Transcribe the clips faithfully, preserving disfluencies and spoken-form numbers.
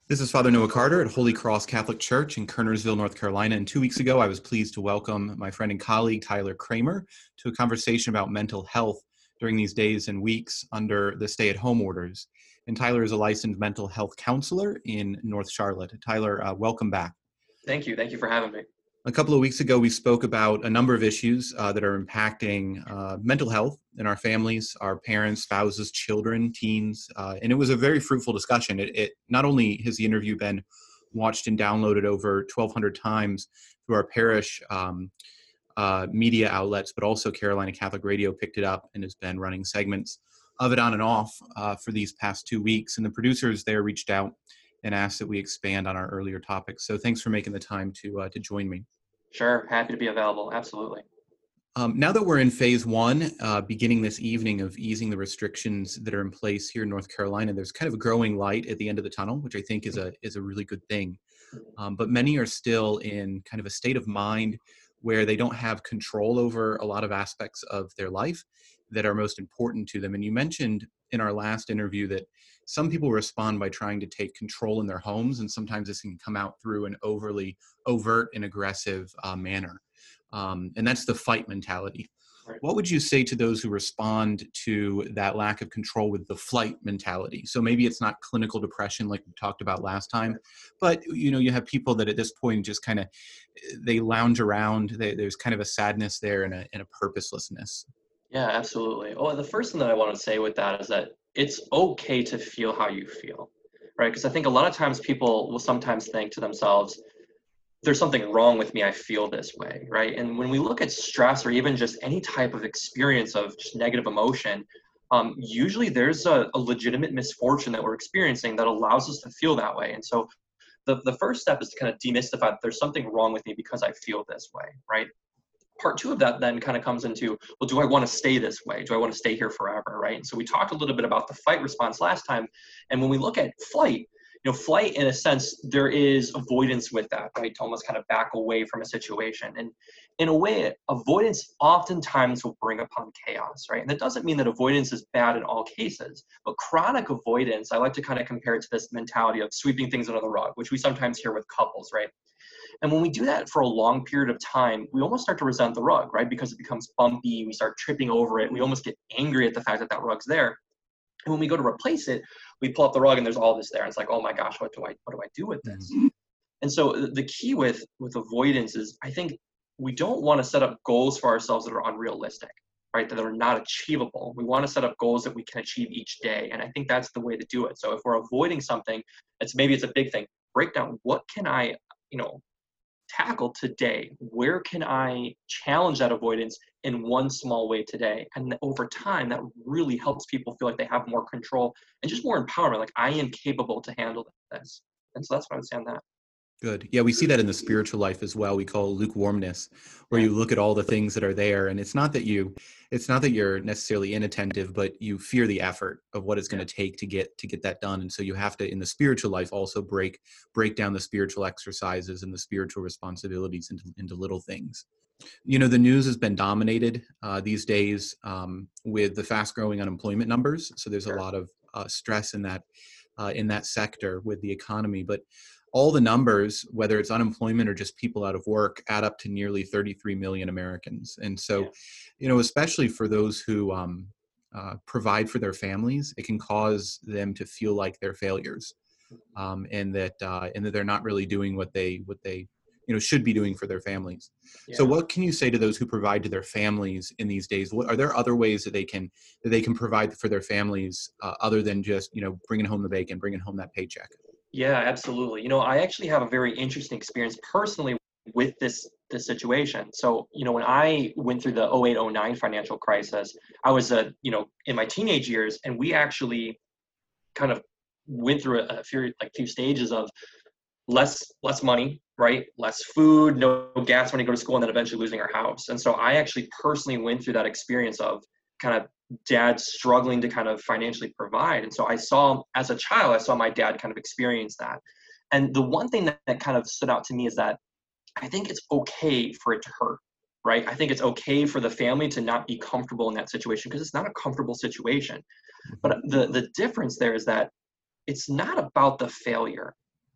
This is Father Noah Carter at Holy Cross Catholic Church in Kernersville, North Carolina. And two weeks ago, I was pleased to welcome my friend and colleague, Tyler Kramer, to a conversation about mental health during these days and weeks under the stay-at-home orders. And Tyler is a licensed mental health counselor in North Charlotte. Tyler, uh, welcome back. Thank you. Thank you for having me. A couple of weeks ago, we spoke about a number of issues uh, that are impacting uh, mental health in our families, our parents, spouses, children, teens, uh, and it was a very fruitful discussion. It, it not only has the interview been watched and downloaded over twelve hundred times through our parish um, uh, media outlets, but also Carolina Catholic Radio picked it up and has been running segments of it on and off uh, for these past two weeks. And the producers there reached out and asked that we expand on our earlier topics. So thanks for making the time to uh, to join me. Sure, happy to be available. Absolutely. Um, now that we're in phase one, uh, beginning this evening of easing the restrictions that are in place here in North Carolina, there's kind of a growing light at the end of the tunnel, which I think is a is a really good thing. Um, but many are still in kind of a state of mind where they don't have control over a lot of aspects of their life that are most important to them. And you mentioned in our last interview that some people respond by trying to take control in their homes, and sometimes this can come out through an overly overt and aggressive uh, manner. Um, and that's the fight mentality. Right. What would you say to those who respond to that lack of control with the flight mentality? So maybe it's not clinical depression like we talked about last time, but you know, you have people that at this point just kind of, they lounge around, they, there's kind of a sadness there and a, and a purposelessness. Yeah, absolutely. Well, the first thing that I want to say with that is that it's okay to feel how you feel, right? Because I think a lot of times people will sometimes think to themselves, there's something wrong with me, I feel this way, right? And when we look at stress or even just any type of experience of just negative emotion, um, usually there's a, a legitimate misfortune that we're experiencing that allows us to feel that way. And so the, the first step is to kind of demystify that there's something wrong with me because I feel this way, right? Part two of that then kind of comes into, well, do I want to stay this way? Do I want to stay here forever, right? And so we talked a little bit about the fight response last time. And when we look at flight, you know, flight in a sense, there is avoidance with that, right? To almost kind of back away from a situation. And in a way, avoidance oftentimes will bring upon chaos, right? And that doesn't mean that avoidance is bad in all cases, but chronic avoidance, I like to kind of compare it to this mentality of sweeping things under the rug, which we sometimes hear with couples, right? And when we do that for a long period of time, we almost start to resent the rug, right? Because it becomes bumpy, we start tripping over it, we almost get angry at the fact that that rug's there. And when we go to replace it, we pull up the rug and there's all this there. And it's like, oh my gosh, what do I what do I do with this? Mm-hmm. And so the key with with avoidance is, I think we don't want to set up goals for ourselves that are unrealistic, right? That are not achievable. We want to set up goals that we can achieve each day. And I think that's the way to do it. So if we're avoiding something, it's maybe it's a big thing. Break down, what can I, you know, tackle today? Where can I challenge that avoidance in one small way today? And over time, that really helps people feel like they have more control and just more empowerment. Like, I am capable to handle this. And so that's what I would say on that. Good. Yeah, we see that in the spiritual life as well. We call lukewarmness, where you look at all the things that are there, and it's not that you, it's not that you're necessarily inattentive, but you fear the effort of what it's going to take to get to get that done. And so you have to, in the spiritual life, also break break down the spiritual exercises and the spiritual responsibilities into, into little things. You know, the news has been dominated uh, these days um, with the fast-growing unemployment numbers. So there's a lot of uh, stress in that uh, in that sector with the economy, but all the numbers, whether it's unemployment or just people out of work, add up to nearly thirty-three million Americans. And so, yeah. you know, especially for those who um, uh, provide for their families, it can cause them to feel like they're failures, um, and that uh, and that they're not really doing what they what they you know should be doing for their families. Yeah. So, what can you say to those who provide to their families in these days? What are there other ways that they can that they can provide for their families uh, other than just you know bringing home the bacon, bringing home that paycheck? Yeah, absolutely. You know, I actually have a very interesting experience personally with this this situation. So, you know, when I went through the oh eight oh nine financial crisis, I was, uh, you know, in my teenage years, and we actually kind of went through a, a few like few stages of less less money, right? Less food, no gas money to go to school, and then eventually losing our house. And so I actually personally went through that experience of kind of dad struggling to kind of financially provide. And so I saw, as a child, I saw my dad kind of experience that. And the one thing that, that kind of stood out to me is that I think it's okay for it to hurt, right? I think it's okay for the family to not be comfortable in that situation because it's not a comfortable situation. But the, the difference there is that it's not about the failure,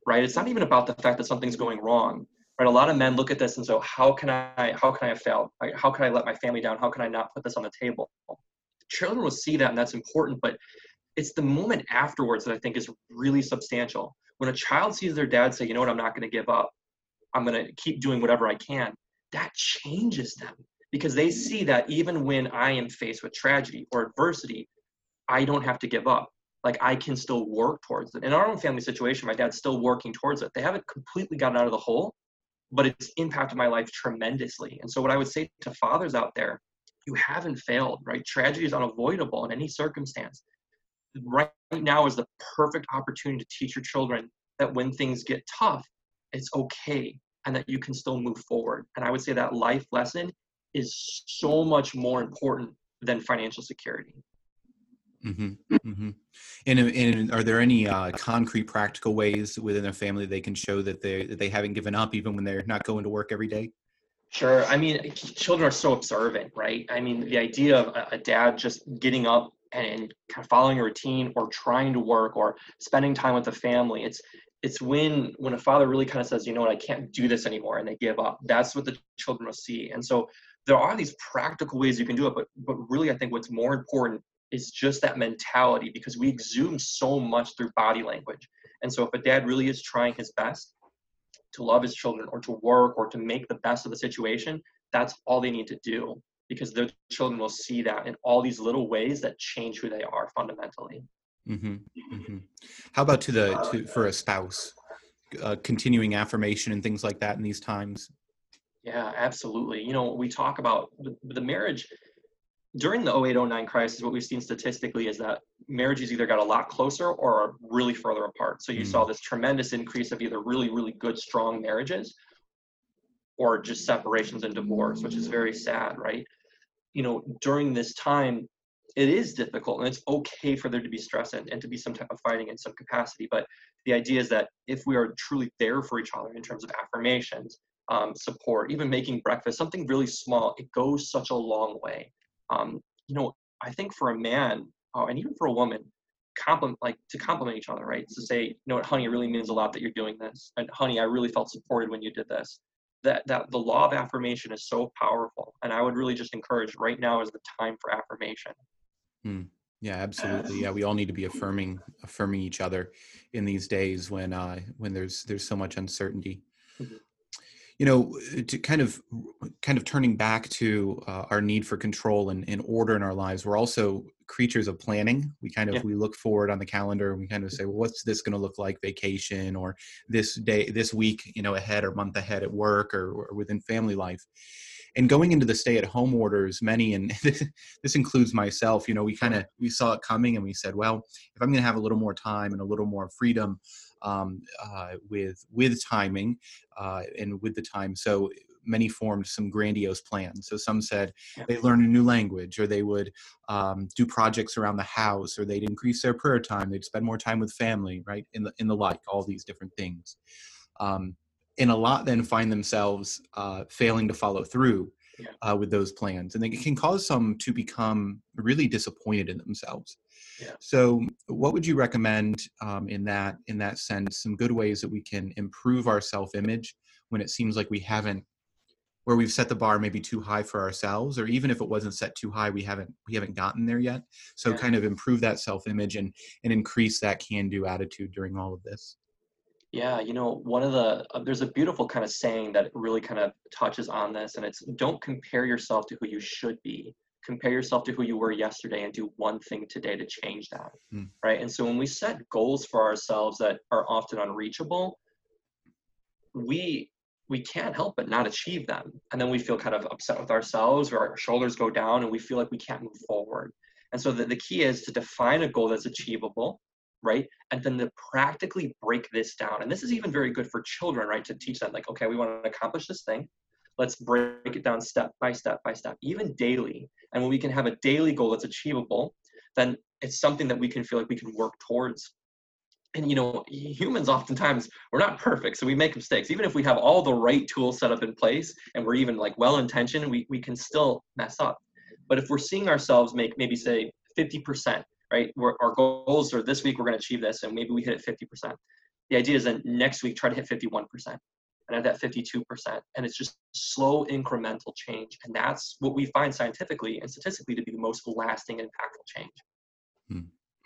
right? It's not even about the fact that something's going wrong, right? A lot of men look at this and so, how can I, how can I have failed? Right? How can I let my family down? How can I not put this on the table? Children will see that, and that's important, but it's the moment afterwards that I think is really substantial. When a child sees their dad say, you know what, I'm not going to give up. I'm going to keep doing whatever I can. That changes them because they see that even when I am faced with tragedy or adversity, I don't have to give up. Like, I can still work towards it. In our own family situation, my dad's still working towards it. They haven't completely gotten out of the hole, but it's impacted my life tremendously. And so what I would say to fathers out there, you haven't failed, right? Tragedy is unavoidable in any circumstance. Right now is the perfect opportunity to teach your children that when things get tough, it's okay and that you can still move forward. And I would say that life lesson is so much more important than financial security. Mm-hmm. Mm-hmm. And, and are there any uh, concrete, practical ways within their family they can show that they that they haven't given up even when they're not going to work every day? Sure. I mean, children are so observant, right? I mean, the idea of a, a dad just getting up and, and kind of following a routine or trying to work or spending time with the family, it's it's when when a father really kind of says, you know what, I can't do this anymore, and they give up. That's what the children will see. And so there are these practical ways you can do it, but but really I think what's more important is just that mentality, because we exude so much through body language. And so if a dad really is trying his best to love his children or to work or to make the best of the situation, that's all they need to do, because their children will see that in all these little ways that change who they are fundamentally. Mm-hmm. Mm-hmm. How about to the to for a spouse, uh, continuing affirmation and things like that in these times? Yeah, absolutely. You know, we talk about the, the marriage during the oh eight oh nine crisis. What we've seen statistically is that marriages either got a lot closer or are really further apart. So you mm. saw this tremendous increase of either really, really good, strong marriages or just separations and divorce, which is very sad, right? You know, during this time, it is difficult, and it's okay for there to be stress and, and to be some type of fighting in some capacity. But the idea is that if we are truly there for each other in terms of affirmations, um, support, even making breakfast, something really small, it goes such a long way. Um, you know, I think for a man, uh, and even for a woman, compliment, like to compliment each other, right? To say, you know what, honey, it really means a lot that you're doing this. And honey, I really felt supported when you did this. That, that the law of affirmation is so powerful. And I would really just encourage, right now is the time for affirmation. Hmm. Yeah, absolutely. Yeah, we all need to be affirming, affirming each other in these days when, uh, when there's, there's so much uncertainty. Mm-hmm. You know, to kind of, kind of turning back to uh, our need for control and, and order in our lives, we're also creatures of planning. We kind of, yeah. we look forward on the calendar and we kind of say, well, what's this going to look like vacation or this day, this week, you know, ahead or month ahead at work or, or within family life. And going into the stay-at-home orders, many, and this, this includes myself, you know, we kind of, we saw it coming and we said, well, if I'm going to have a little more time and a little more freedom um, uh, with with timing uh, and with the time, so many formed some grandiose plans. So some said they learn a new language, or they would um, do projects around the house, or they'd increase their prayer time, they'd spend more time with family, right, in the in the like, all these different things. Um, And a lot then find themselves uh, failing to follow through uh, with those plans. And it can cause some to become really disappointed in themselves. Yeah. So what would you recommend um, in that in that sense, some good ways that we can improve our self-image when it seems like we haven't, where we've set the bar maybe too high for ourselves, or even if it wasn't set too high, we haven't we haven't gotten there yet. So yeah. kind of improve that self-image and, and increase that can-do attitude during all of this. Yeah, you know, one of the, uh, there's a beautiful kind of saying that really kind of touches on this, and it's, don't compare yourself to who you should be. Compare yourself to who you were yesterday and do one thing today to change that, mm. right? And so when we set goals for ourselves that are often unreachable, we we can't help but not achieve them. And then we feel kind of upset with ourselves, or our shoulders go down and we feel like we can't move forward. And so the, the key is to define a goal that's achievable, right? And then to practically break this down. And this is even very good for children, right? To teach them, like, okay, we want to accomplish this thing. Let's break it down step by step by step, even daily. And when we can have a daily goal that's achievable, then it's something that we can feel like we can work towards. And, you know, humans oftentimes, we're not perfect, so we make mistakes. Even if we have all the right tools set up in place and we're even like well-intentioned, we, we can still mess up. But if we're seeing ourselves make maybe say fifty percent, right? We're, our goals are this week, we're going to achieve this, and maybe we hit it fifty percent. The idea is that next week, try to hit fifty-one percent and at that fifty-two percent. And it's just slow incremental change. And that's what we find scientifically and statistically to be the most lasting and impactful change. Hmm.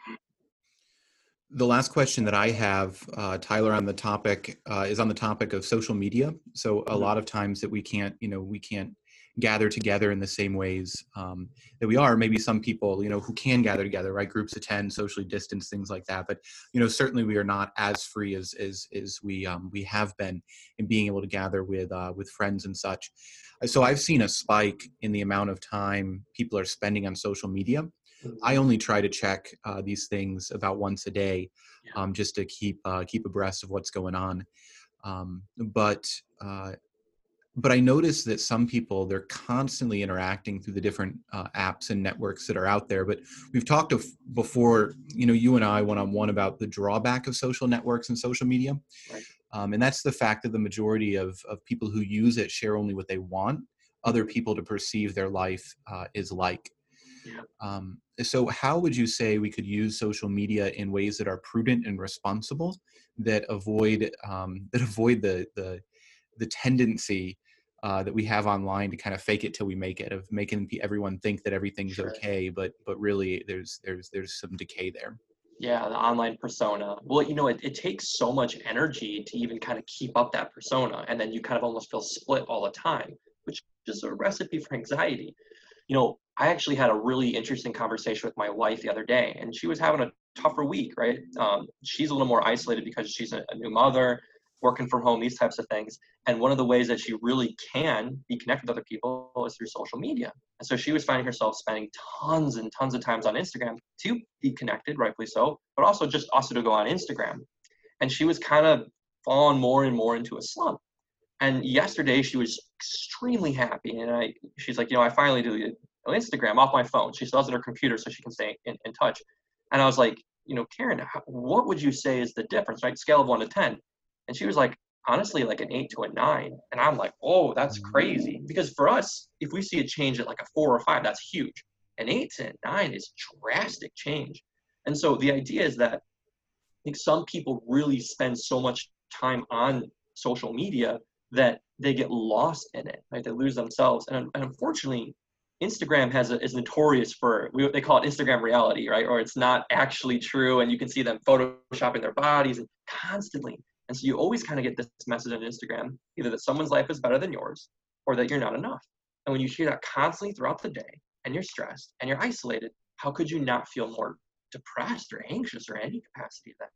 The last question that I have, uh, Tyler, on the topic uh, is on the topic of social media. So a Mm-hmm. lot of times that we can't, you know, we can't gather together in the same ways um, that we are. Maybe some people, you know, who can gather together, right? Groups attend, socially distance, things like that. But, you know, certainly we are not as free as as, as we um, we have been in being able to gather with uh, with friends and such. So I've seen a spike in the amount of time people are spending on social media. I only try to check uh, these things about once a day, um, just to keep uh, keep abreast of what's going on. Um, but uh, but I notice that some people, they're constantly interacting through the different uh, apps and networks that are out there. But we've talked of before, you know, you and I one on one about the drawback of social networks and social media, Right. um, and that's the fact that the majority of of people who use it share only what they want other people to perceive their life uh, is like. Yeah. Um, so how would you say we could use social media in ways that are prudent and responsible, that avoid um, that avoid the the the tendency uh, that we have online to kind of fake it till we make it, of making pe- everyone think that everything's Sure. okay, but but really there's there's there's some decay there. Yeah, the online persona. Well, you know, it, it takes so much energy to even kind of keep up that persona. And then you kind of almost feel split all the time, which is a recipe for anxiety. You know, I actually had a really interesting conversation with my wife the other day, and she was having a tougher week, right? Um, she's a little more isolated because she's a, a new mother, working from home, these types of things. And one of the ways that she really can be connected with other people is through social media. And so she was finding herself spending tons and tons of times on Instagram to be connected, rightfully so, but also just also to go on Instagram. And she was kind of falling more and more into a slump. And yesterday she was extremely happy, and I she's like, you know, I finally deleted Instagram off my phone. She still has it on her computer so she can stay in, in touch. And I was like, you know, Karen, how, what would you say is the difference, right? Scale of one to ten. And she was like, honestly, like an eight to a nine. And I'm like, oh, that's crazy. Because for us, if we see a change at like a four or five, that's huge. An eight to a nine is drastic change. And so the idea is that I think some people really spend so much time on social media that they get lost in it, right? They lose themselves. And, and unfortunately, Instagram has a, is notorious for, we, they call it Instagram reality, right? Or it's not actually true, and you can see them photoshopping their bodies and constantly. And so you always kind of get this message on Instagram, either that someone's life is better than yours or that you're not enough. And when you hear that constantly throughout the day and you're stressed and you're isolated, how could you not feel more depressed or anxious or any capacity of that?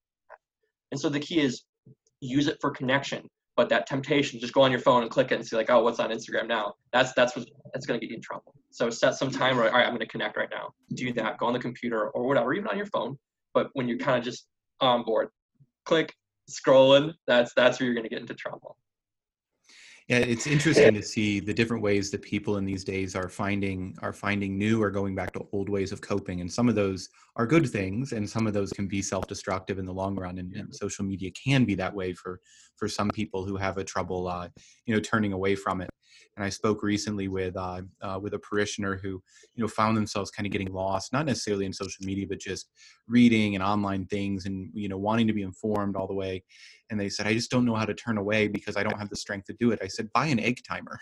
And so the key is use it for connection. But that temptation, just go on your phone and click it and see like, oh, what's on Instagram now? That's that's what that's going to get you in trouble. So set some time, right? All right, I'm going to connect right now. Do that. Go on the computer or whatever, even on your phone. But when you're kind of just on board, click, scrolling. That's that's where you're going to get into trouble. Yeah, it's interesting to see the different ways that people in these days are finding are finding new or going back to old ways of coping. And some of those are good things, and some of those can be self-destructive in the long run. And, and social media can be that way for for some people who have a trouble, uh, you know, turning away from it. And I spoke recently with uh, uh, with a parishioner who, you know, found themselves kind of getting lost, not necessarily in social media, but just reading and online things, and you know, wanting to be informed all the way. And they said, I just don't know how to turn away because I don't have the strength to do it. I said, buy an egg timer.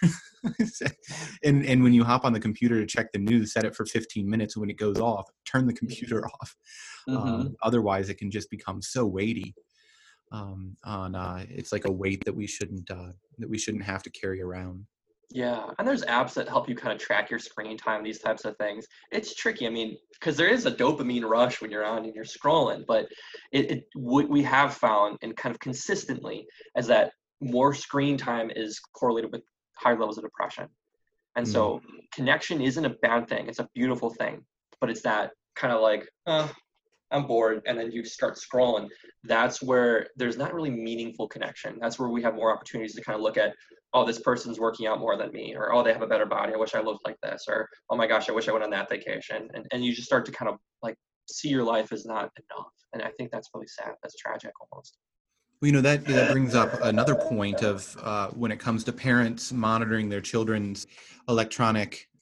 and and when you hop on the computer to check the news, set it for fifteen minutes. And when it goes off, turn the computer off. Mm-hmm. Um, otherwise, it can just become so weighty. Um, on uh, it's like a weight that we shouldn't uh, that we shouldn't have to carry around. Yeah, and there's apps that help you kind of track your screen time, these types of things. It's tricky, I mean, because there is a dopamine rush when you're on and you're scrolling, but it, it what we have found and kind of consistently is that more screen time is correlated with higher levels of depression. And Mm. so connection isn't a bad thing, it's a beautiful thing, but it's that kind of like, oh, I'm bored, and then you start scrolling. That's where there's not really meaningful connection. That's where we have more opportunities to kind of look at, oh, this person's working out more than me, or oh, they have a better body, I wish I looked like this, or oh my gosh, I wish I went on that vacation. And and you just start to kind of like see your life as not enough. And I think that's really sad. That's tragic almost. Well, you know, that, that brings up another point of uh, when it comes to parents monitoring their children's electronic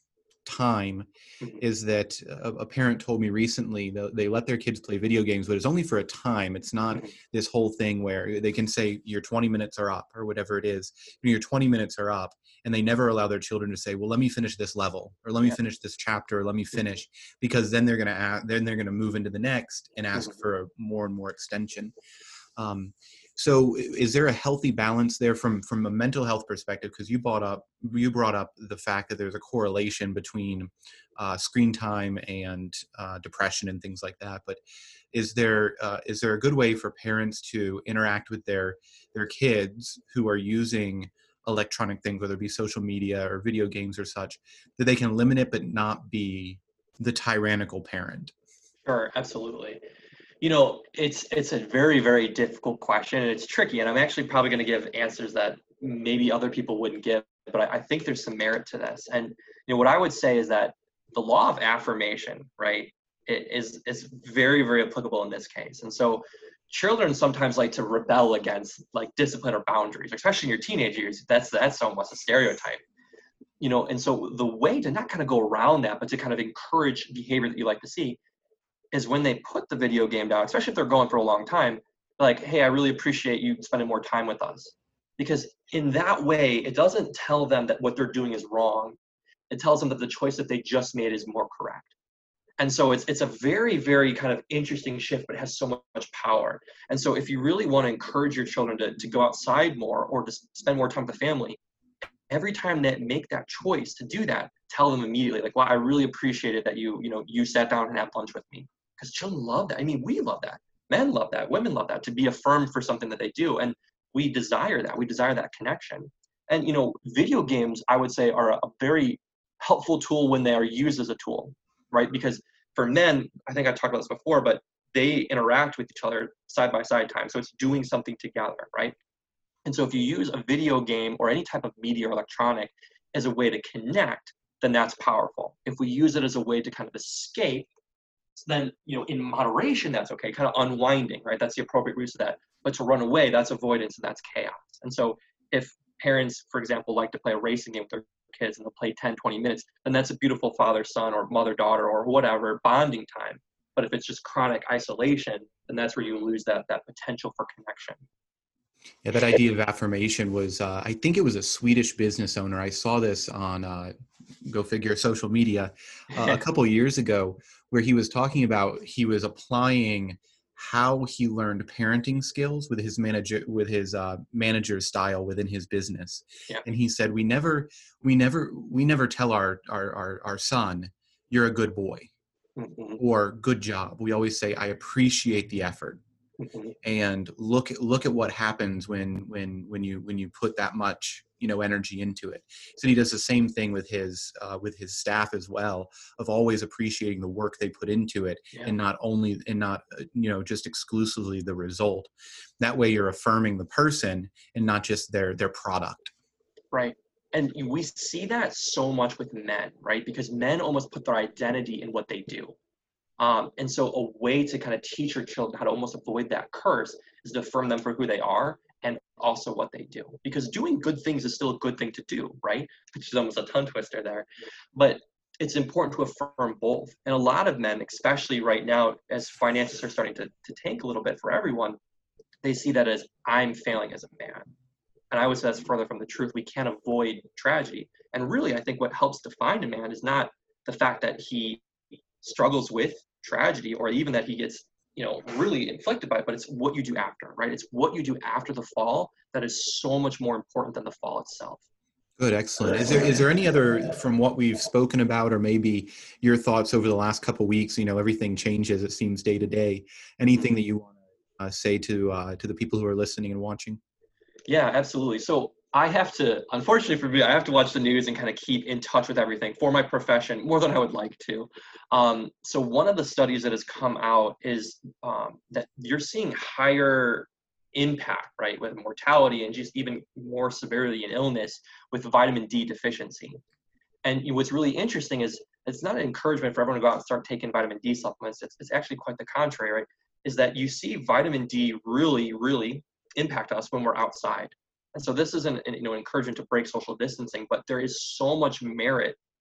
time Mhm. is that a, a parent told me recently that they let their kids play video games, but it's only for a time. It's not Mhm. this whole thing where they can say your twenty minutes are up or whatever it is. You know, your twenty minutes are up, and they never allow their children to say, well, let me finish this level, or let me Yeah. finish this chapter, or let me Mhm. finish, because then they're going to then they're going to move into the next and ask Mhm. for a more and more extension. Um, so is there a healthy balance there from from a mental health perspective? Because you brought up you brought up the fact that there's a correlation between uh, screen time and uh, depression and things like that. But is there uh, is there a good way for parents to interact with their their kids who are using electronic things, whether it be social media or video games or such, that they can limit it but not be the tyrannical parent? Sure, absolutely. You know, it's it's a very, very difficult question, and it's tricky. And I'm actually probably going to give answers that maybe other people wouldn't give, but I, I think there's some merit to this. And you know, what I would say is that the law of affirmation, right, it is is very, very applicable in this case. And so, children sometimes like to rebel against like discipline or boundaries, especially in your teenage years. That's that's almost a stereotype, you know. And so, the way to not kind of go around that, but to kind of encourage behavior that you like to see is when they put the video game down, especially if they're going for a long time, like, hey, I really appreciate you spending more time with us. Because in that way, it doesn't tell them that what they're doing is wrong. It tells them that the choice that they just made is more correct. And so it's it's a very, very kind of interesting shift, but it has so much power. And so if you really want to encourage your children to, to go outside more or to spend more time with the family, every time they make that choice to do that, tell them immediately, like, wow, I really appreciated that you, you know, you sat down and had lunch with me. Because children love that. I mean, we love that. Men love that. Women love that, to be affirmed for something that they do. And we desire that. We desire that connection. And, you know, video games, I would say, are a, a very helpful tool when they are used as a tool, right? Because for men, I think I talked about this before, but they interact with each other side by side time. So it's doing something together, right? And so if you use a video game or any type of media or electronic as a way to connect, then that's powerful. If we use it as a way to kind of escape, then, you know, in moderation, that's okay, kind of unwinding, right? That's the appropriate use of that. But to run away, that's avoidance and that's chaos. And so if parents, for example, like to play a racing game with their kids and they'll play ten, twenty minutes, then that's a beautiful father-son or mother-daughter or whatever bonding time. But if it's just chronic isolation, then that's where you lose that that potential for connection. Yeah, that idea of affirmation was, uh, I think it was a Swedish business owner. I saw this on, uh, go figure, social media uh, a couple years ago, where he was talking about he was applying how he learned parenting skills with his manager, with his uh, manager style within his business. Yeah. And he said, we never, we never, we never tell our, our, our, our son, you're a good boy Mhm, or good job. We always say, I appreciate the effort, mhm. and look look at what happens when when when you when you put that much, you know, energy into it. So he does the same thing with his uh, with his staff as well, of always appreciating the work they put into it, Yeah. and not only and not uh, you know, just exclusively the result. That way you're affirming the person and not just their their product. Right. And you- we see that so much with men, right? Because men almost put their identity in what they do. Um, and so a way to kind of teach your children how to almost avoid that curse is to affirm them for who they are and also what they do. Because doing good things is still a good thing to do, right? Which is almost a tongue twister there. But it's important to affirm both. And a lot of men, especially right now, as finances are starting to, to tank a little bit for everyone, they see that as I'm failing as a man. And I would say that's further from the truth. We can't avoid tragedy. And really, I think what helps define a man is not the fact that he struggles with tragedy or even that he gets, you know, really inflicted by it, but it's what you do after, right? It's what you do after the fall that is so much more important than the fall itself. Good, excellent. Is there is there any other, from what we've spoken about, or maybe your thoughts over the last couple of weeks? You know, everything changes, it seems, day to day. Anything that you want to uh, say to uh, to the people who are listening and watching? Yeah, absolutely. So I have to, unfortunately for me, I have to watch the news and kind of keep in touch with everything for my profession more than I would like to. Um, so one of the studies that has come out is um, that you're seeing higher impact, right, with mortality and just even more severity in illness with vitamin D deficiency. And what's really interesting is it's not an encouragement for everyone to go out and start taking vitamin D supplements. It's, it's actually quite the contrary, right? Is that you see vitamin D really, really impact us when we're outside. And so this isn't, you know, an encouragement to break social distancing, but there is so much merit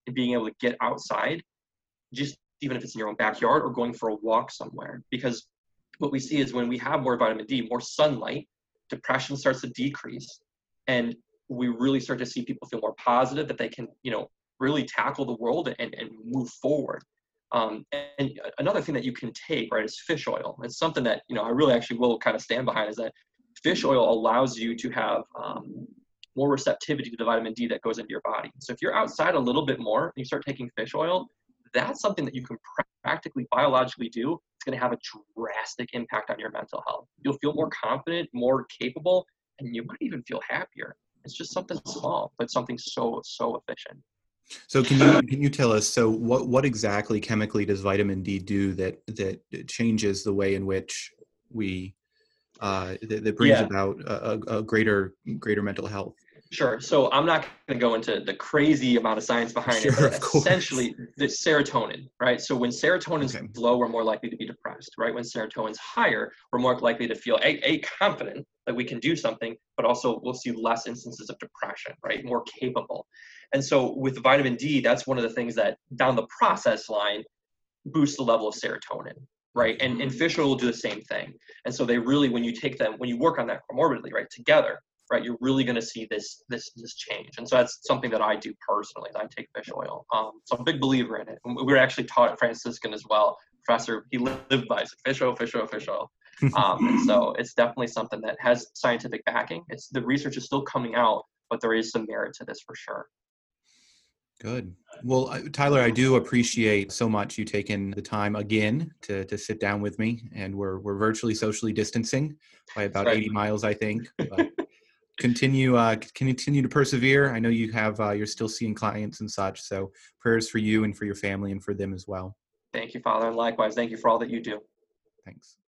and being able to get outside, just even if it's in your own backyard or going for a walk somewhere. Because what we see is when we have more vitamin D, more sunlight, depression starts to decrease. And we really start to see people feel more positive, that they can, you know, really tackle the world and, and move forward. Um, and another thing that you can take, right, is fish oil. It's something that, you know, I really actually will kind of stand behind, is that fish oil allows you to have um, more receptivity to the vitamin D that goes into your body. So if you're outside a little bit more and you start taking fish oil, that's something that you can practically biologically do. It's going to have a drastic impact on your mental health. You'll feel more confident, more capable, and you might even feel happier. It's just something small, but something so, so efficient. So can you can you tell us, so what what exactly chemically does vitamin D do that that changes the way in which we uh, that, that brings Yeah. about a, a greater greater mental health? Sure. So I'm not going to go into the crazy amount of science behind Sure, it, but of course. essentially the serotonin, right? So when serotonin's Okay. low, we're more likely to be depressed, right? When serotonin's higher, we're more likely to feel a, a confident that we can do something, but also we'll see less instances of depression, right? More capable. And so with vitamin D, that's one of the things that down the process line boosts the level of serotonin, right? And, and fish oil will do the same thing. And so they really, when you take them, when you work on that comorbidly, right, together, right, you're really going to see this this this change. And so that's something that I do personally. I take fish oil. Um, so I'm a big believer in it. And we were actually taught at Franciscan as well. Professor, he lived by it. Fish oil, fish oil, fish oil. Um, and so it's definitely something that has scientific backing. It's the research is still coming out, but there is some merit to this for sure. Good. Well, I- Tyler, I do appreciate so much you taking the time again to to sit down with me, and we're we're virtually socially distancing by about Right. eighty miles, I think. But continue uh, continue to persevere. I know you have uh, you're still seeing clients and such, so prayers for you and for your family and for them as well. Thank you, Father. And likewise, thank you for all that you do. Thanks.